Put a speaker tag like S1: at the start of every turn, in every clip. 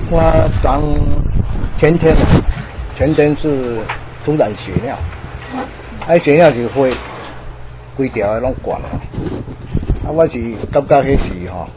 S1: 我前天是突然血尿，血尿就会规条的拢管了。我是感觉迄时吼，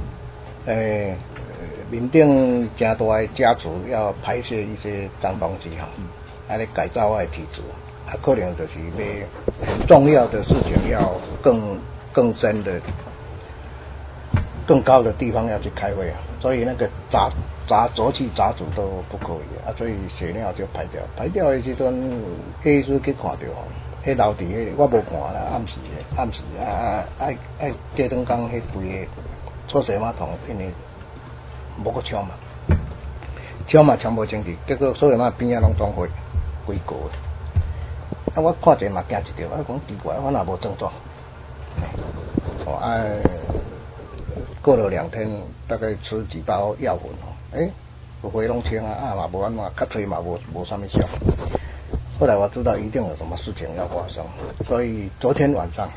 S1: 面顶真大的家族要排泄一些脏东西哈，来改造我的体质，可能就是要很重要的事情要更深的、更高的地方要去开会啊，所以那个浊气杂质都不可以啊，所以血尿就排掉。排掉的时阵，医师去看到，迄留伫迄我无看啦，暗时爱过两工迄肥的搓水马桶，因为无个冲嘛冲无清气，结果所有嘛边仔拢装灰规个的。我看者嘛惊一跳，我讲奇怪，我若无症状，过了2天，大概吃几包药粉，回拢清啊，嘛无安怎，较吹嘛无啥物效。后来我知道一定有什么事情要发生，所以昨天晚上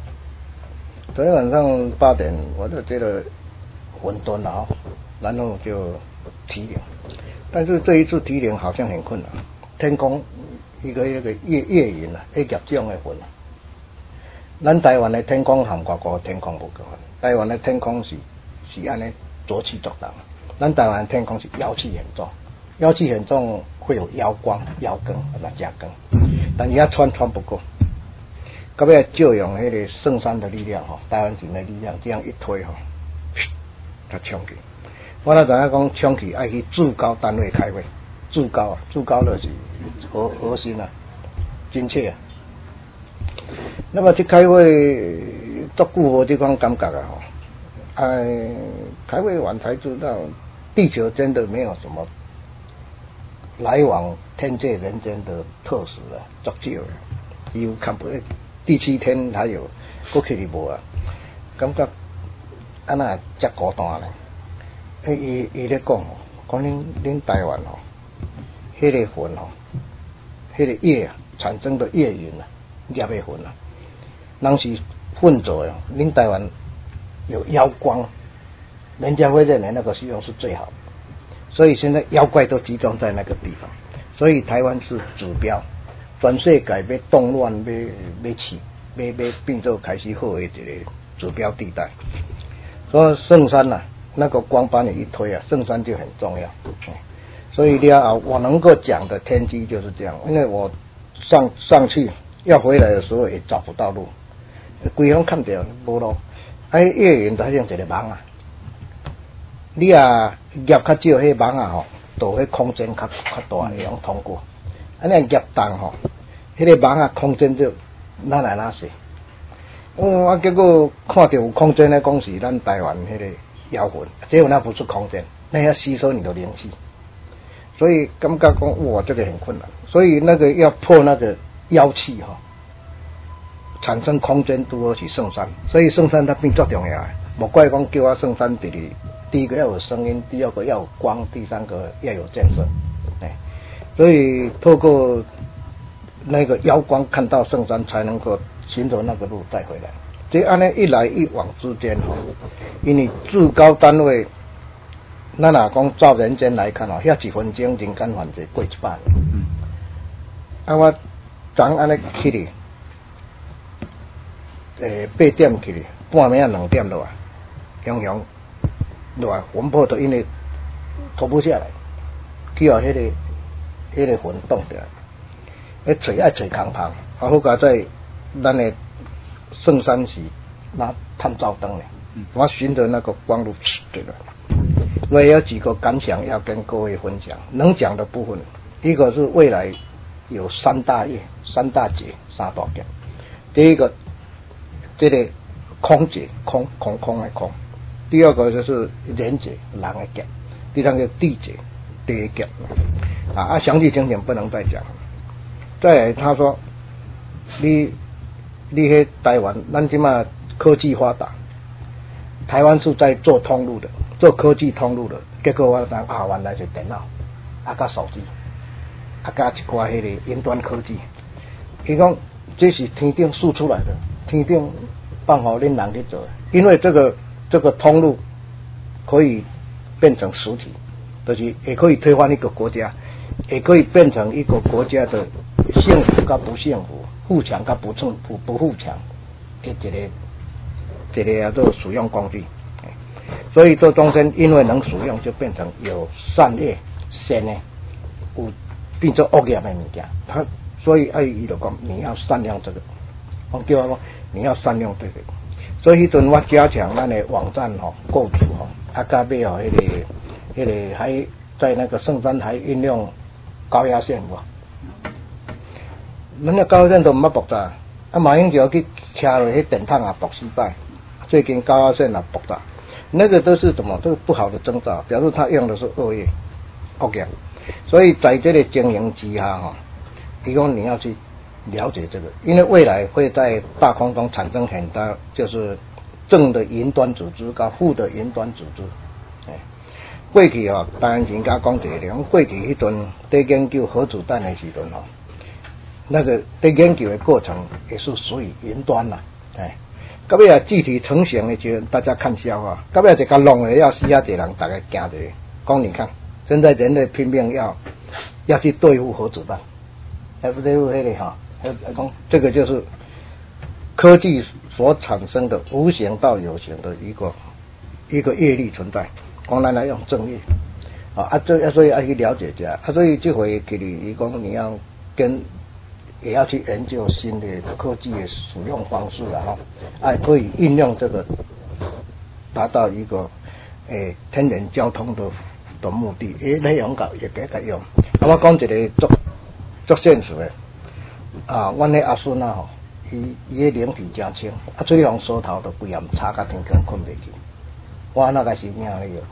S1: 8点，我就觉得混沌了，然后就提灵，但是这一次提灵好像很困难，天空一个夜云啊，业种的云啊。咱台湾的天空和外国的天空不同，台湾的天空是安尼浊气作荡，咱台湾的天空是妖气很重，妖气很重会有妖光、妖光、假光，但是穿不过，到尾就用那个圣山的力量台湾神的力量，这样一推它冲去。我那知影讲冲去爱去最高单位开会，最高就是核心啊，精确啊。那么去开会，足久无这种感觉开会完才知道，地球真的没有什么来往天界人间的特使了，足少了，几乎看不到。第7天还有，过去就无啊，感觉安那遮孤单咧。伊咧讲恁台湾迄个云迄个液产生的液云啊，叶的云啊，人是混浊的。恁台湾有妖光，人家会认为那个使用是最好的，所以现在妖怪都集中在那个地方，所以台湾是指标，全世界要动乱要变做开始好的一个指标地带。所以圣山啊，那个光把你一推啊，圣山就很重要。所以我能够讲的天机就是这样，因为我上去要回来的时候也找不到路，规方看到无路，夜云就像一个网啊，你业较少，迄网啊就迄空间较大，会用通过。安尼业重迄个网啊空间就哪来哪细。结果看到有空间的讲是咱台湾迄个妖魂，结果那不是空间，那要吸收你的灵气。所以感觉讲哇，这个很困难，所以那个要破那个妖气产生空间如何去圣山，所以圣山它变最重要的，莫怪讲叫我圣山第一个要有声音，第二个要有光，第三个要有建设，所以透过那个妖光看到圣山，才能够循着那个路再回来。这安尼一来一往之间因为至高单位。咱若讲照人间来看遐1分钟人间犯罪过100年。我昨安尼起哩，8点起哩，半暝2点落来，雄落来，魂魄都因为脱不下来，去互迄个魂冻起来，爱找空旁，好佳在咱的圣山时拿探照灯咧，我循着那个光路对了。我也有几个感想要跟各位分享。能讲的部分，一个是未来有3大业、3大劫、3大劫。第一个，这个空劫，空的空；第二个就是人劫，人的劫；第三个地劫，地的劫。详细情形不能再讲。再来，他说，你迄台湾，咱即马科技发达，台湾是在做通路的。做科技通路的，结果我知原来是电脑，加手机，加一寡迄个云端科技。伊讲这是天顶输出来的，天顶放好恁人去做，因为这个通路可以变成实体， 就是也可以推翻一个国家，也可以变成一个国家的幸福跟不幸福，富强跟不富强的一个叫做使用工具。所以这中间因为能使用，就变成有善业、善的，有变做恶业的物件。他所以伊就讲你要善用这个，我叫我讲你要善用这个。所以迄阵我加强咱的网站构筑甲尾迄个还在那个圣山还运用高压线无，咱那高压线都毋捌驳杂，马英九去掐落迄电筒驳失败，最近高压线驳杂，那个都是怎么都是不好的征兆，表示他用的是恶业。所以在这个经营之下提供你要去了解这个，因为未来会在大空中产生很大，就是正的云端组织跟负的云端组织。过去当然人家讲一个，过去迄阵在研究核子弹的时阵那个在研究的过程也是属于云端啦。到尾具体成型的时候，大家看笑话。到尾一个弄的要死遐侪人，大家惊着。讲你看，现在人类拼命要去对付核子弹，还不对付那个讲这个就是科技所产生的无形到有形的一个业力存在。讲咱来用正业所以要去了解一下所以这回给你讲你要也要去研究新的科技的使用方式可以运用这个达到一个天然交通的目的，内容搞也给他用。我讲一个做现实的阮那阿孙伊的灵体真清，水龙梳头都规暗插甲天光困袂去。我那个是命了哟，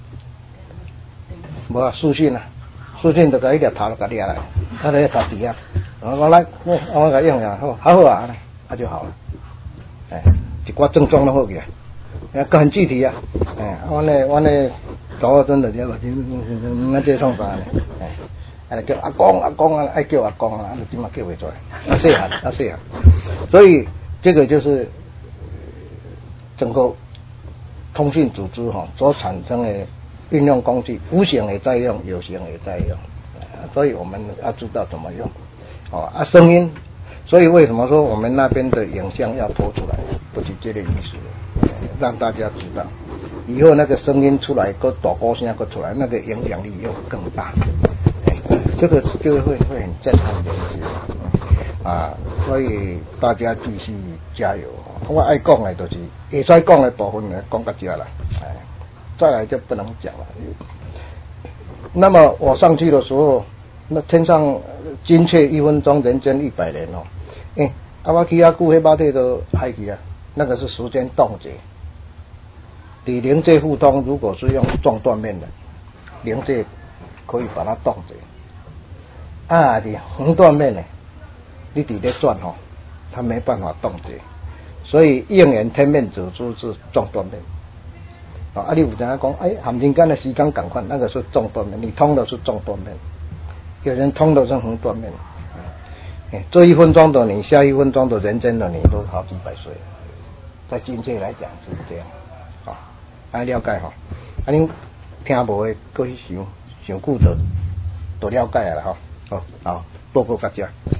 S1: 无私信就甲伊粒头就甲掠来，咧插底下，我讲来，我甲用呀，好就好了，一寡症状都好起来，很具体我呢找我真的这个，这创啥呢？叫阿公爱叫阿公就今嘛叫袂出来，细汉，所以这个就是整个通讯组织所产生的运用工具，无形也在用，有形也在用，所以我们要知道怎么用。声音，所以为什么说我们那边的影像要播出来，不是这个意思，让大家知道，以后那个声音出来，个大歌声个出来，那个影响力又更大。这个会很震撼人心所以大家继续加油。我爱讲的就是会使讲的部分呢，讲到这了，再来就不能讲了。那么我上去的时候，那天上精确1分钟，人间100年我去久迄马蹄都海去那个是时间冻结。你灵界互通，如果是用撞断面的灵界，可以把它冻结。你横断面呢，你伫咧转它没办法冻结，所以应缘天面组织是撞断面。你有人讲含人间的时间同款，那个是撞断面，你通的是撞断面，有人通的是横断面。这1分钟的你，下1分钟的人间的你，都好几百岁，在精确来讲就是这样。了解恁听无的，过去想久就了解了好，报告大家。